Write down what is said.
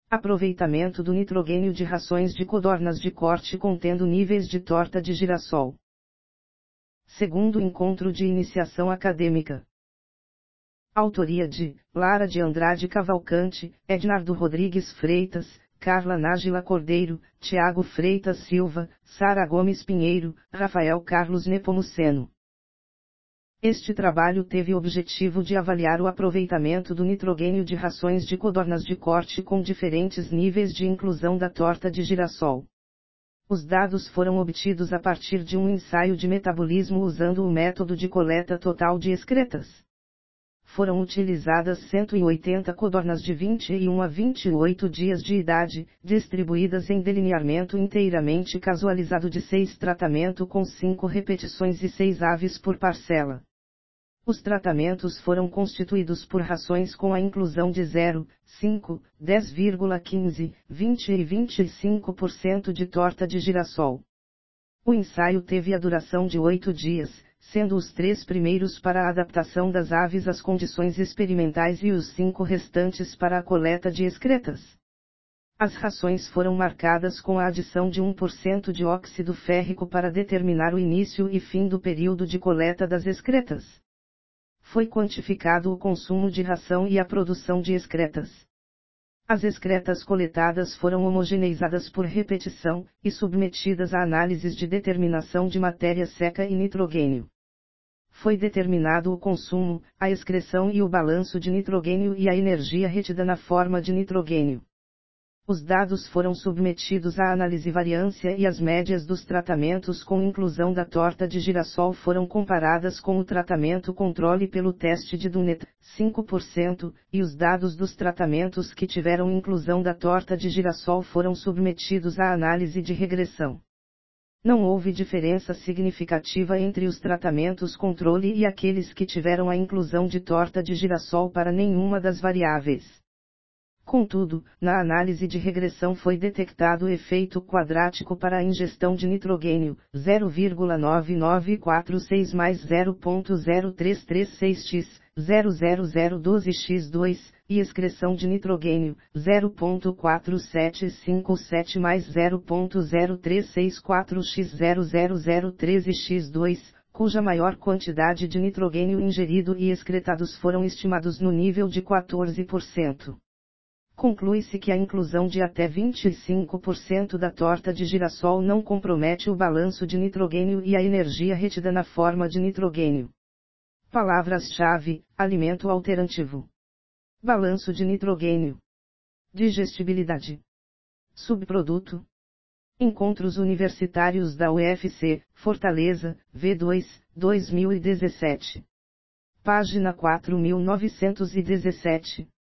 Aproveitamento do nitrogênio de rações de codornas de corte contendo níveis de torta de girassol. Segundo encontro de iniciação acadêmica. Autoria de Lara de Andrade Cavalcante, Ednardo Rodrigues Freitas, Carla Nájila Cordeiro, Tiago Freitas Silva, Sara Gomes Pinheiro, Rafael Carlos Nepomuceno. Este trabalho teve o objetivo de avaliar o aproveitamento do nitrogênio de rações de codornas de corte com diferentes níveis de inclusão da torta de girassol. Os dados foram obtidos a partir de um ensaio de metabolismo usando o método de coleta total de excretas. Foram utilizadas 180 codornas de 21 a 28 dias de idade, distribuídas em delineamento inteiramente casualizado de 6 tratamento com 5 repetições e 6 aves por parcela. Os tratamentos foram constituídos por rações com a inclusão de 0, 5, 10,15, 20 e 25% de torta de girassol. O ensaio teve a duração de 8 dias, sendo os 3 primeiros para a adaptação das aves às condições experimentais e os 5 restantes para a coleta de excretas. As rações foram marcadas com a adição de 1% de óxido férrico para determinar o início e fim do período de coleta das excretas. Foi quantificado o consumo de ração e a produção de excretas. As excretas coletadas foram homogeneizadas por repetição, e submetidas a análises de determinação de matéria seca e nitrogênio. Foi determinado o consumo, a excreção e o balanço de nitrogênio e a energia retida na forma de nitrogênio. Os dados foram submetidos à análise variância e as médias dos tratamentos com inclusão da torta de girassol foram comparadas com o tratamento controle pelo teste de Dunet, 5%, e os dados dos tratamentos que tiveram inclusão da torta de girassol foram submetidos à análise de regressão. Não houve diferença significativa entre os tratamentos controle e aqueles que tiveram a inclusão de torta de girassol para nenhuma das variáveis. Contudo, na análise de regressão foi detectado o efeito quadrático para a ingestão de nitrogênio, 0,9946 mais 0,0336x, 00012x2, e excreção de nitrogênio, 0,4757 mais 0,0364x 00013x2, cuja maior quantidade de nitrogênio ingerido e excretados foram estimados no nível de 14%. Conclui-se que a inclusão de até 25% da torta de girassol não compromete o balanço de nitrogênio e a energia retida na forma de nitrogênio. Palavras-chave: alimento alternativo, balanço de nitrogênio, digestibilidade, subproduto. Encontros Universitários da UFC, Fortaleza, V2, 2017. Página 4917.